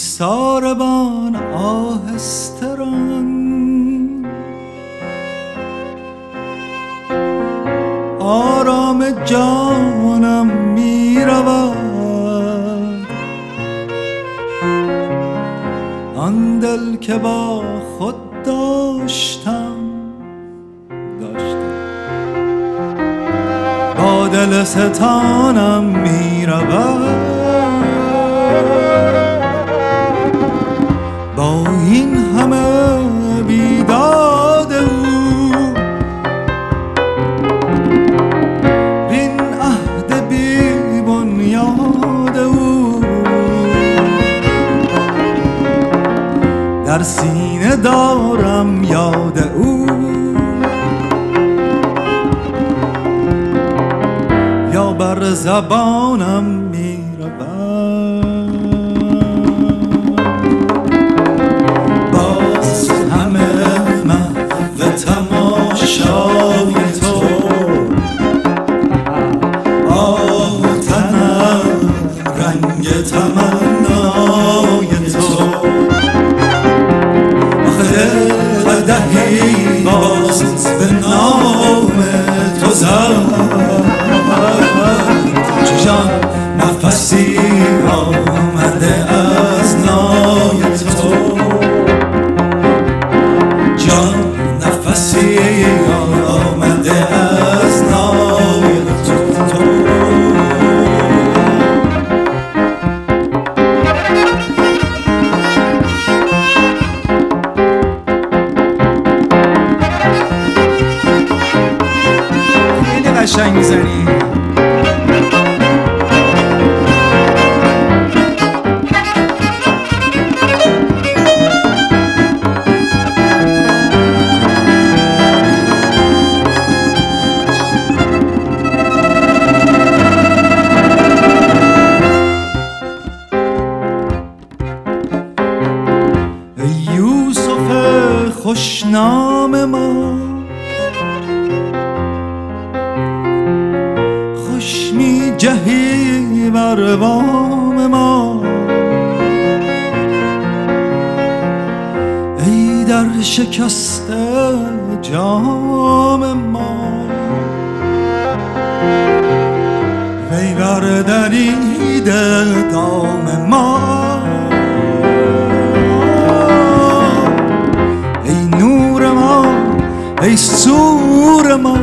ساربان آهسته ران، آرام جانم می رود. آن دل که با خود داشتم با دل ستانم می رود. با این همه بیداد او، این عهد بی بنیاد او، در سینه دارم یاد او. یا بر زبانم می تماشای تو، آه تنم رنگ تمنای تو. آخه قدحی باز به نام تو زد، جان نفسی آمده از نای تو. جان نفسی آمده از نای تو. خیلی قشنگ میزنی. خوشنام ما خوش می جهی بر بام ما، ای در شکسته جام ما، وی بر دریده دام ما. ای سور ما،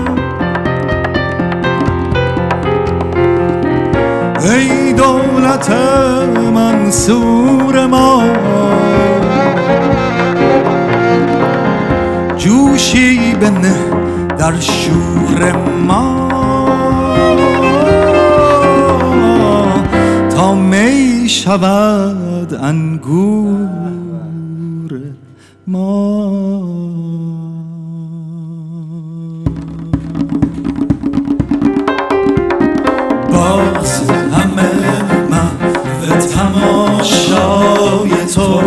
ای دولت منصور ما، جوشی بنه در شور ما، تا می شود انگور ما. باز همه محو تماشای تو،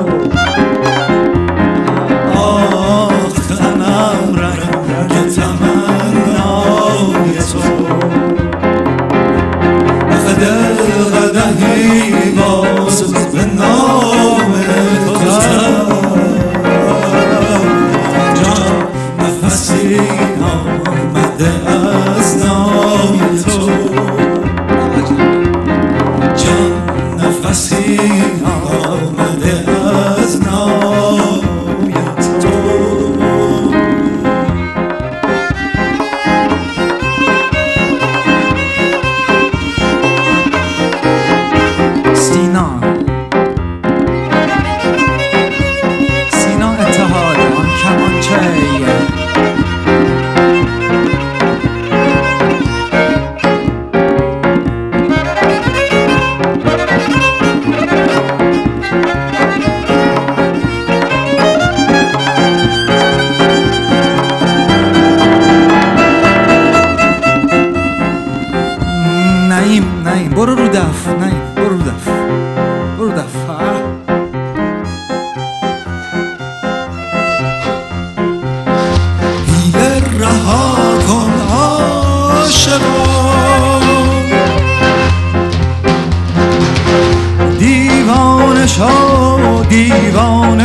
آه تنم رنگ تمنای تو. دل قدحی باز به نام تو زد، جان نفسی آمده از نام تو. نفسی آمده از نای تو. سینا اتحاد آن کمانچه.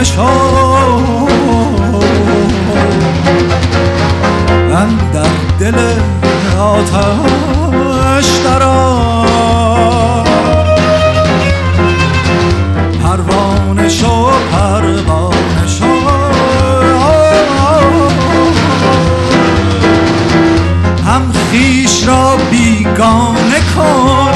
خانه شو اندر دل آتش درآ پروانه شو پروانه شو هم خویش را بیگانه کن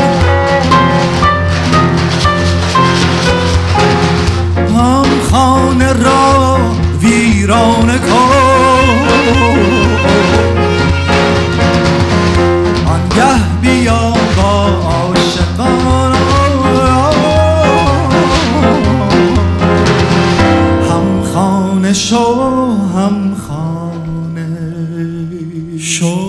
هم خانه را ویرانه کن آنگه بیا با عاشقان هم خانه شو هم خانه شو